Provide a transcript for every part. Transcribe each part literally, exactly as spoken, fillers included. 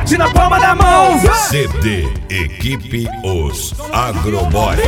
bote na palma da mão. C D Equipe Os Agroboy.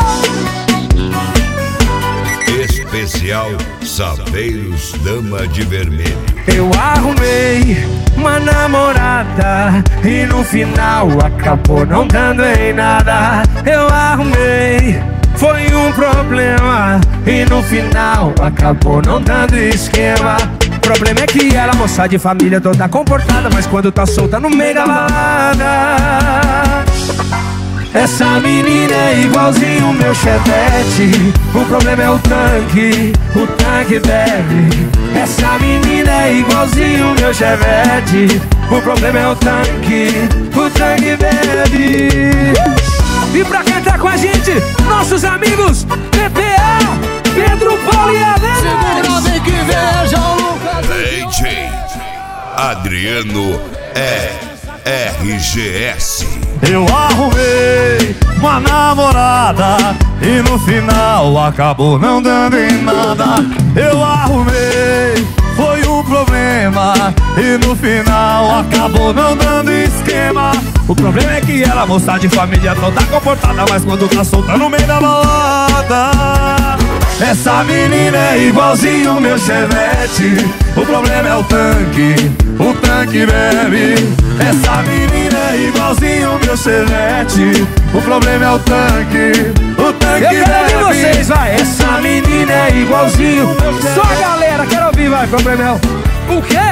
Especial Saveiros Dama de Vermelho. Eu arrumei uma namorada e no final acabou não dando em nada. Eu arrumei, foi um problema e no final acabou não dando esquema. O problema é que ela, moça de família, toda comportada, mas quando tá solta no meio da balada. Essa menina é igualzinho o meu chevette. O problema é o tanque, o tanque bebe. Essa menina é igualzinho o meu chevette. O problema é o tanque, o tanque bebe. E pra quem tá com a gente, nossos amigos P P A, Pedro, Paulo e Alex. Segura, vem que veja o Lucas D J Adriano é R G S. Eu arrumei uma namorada e no final acabou não dando em nada. Eu arrumei, foi um problema e no final acabou não dando esquema. O problema é que ela, moça de família, toda comportada, mas quando tá solta no meio da balada. Essa menina é igualzinho o meu chevette. O problema é o tanque, o tanque bebe. Essa menina é igualzinho o meu chevette. O problema é o tanque, o tanque bebe. Eu quero ouvir vocês, vai. Essa menina é igualzinho. Só a galera, quero ouvir, vai. O problema é o... O quê?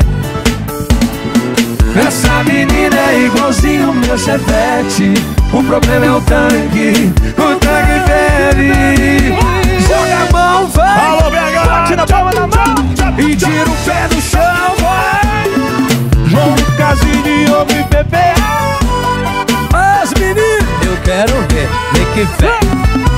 Essa menina é igualzinho o meu chevette. O problema é o tanque, o tanque bebe. Joga a mão, vai. Alô, B H! Bate na palma da mão e tira o pé do chão, vai. João Casinho, Diogo e P P A. As meninas, Eu quero ver, vem que vem.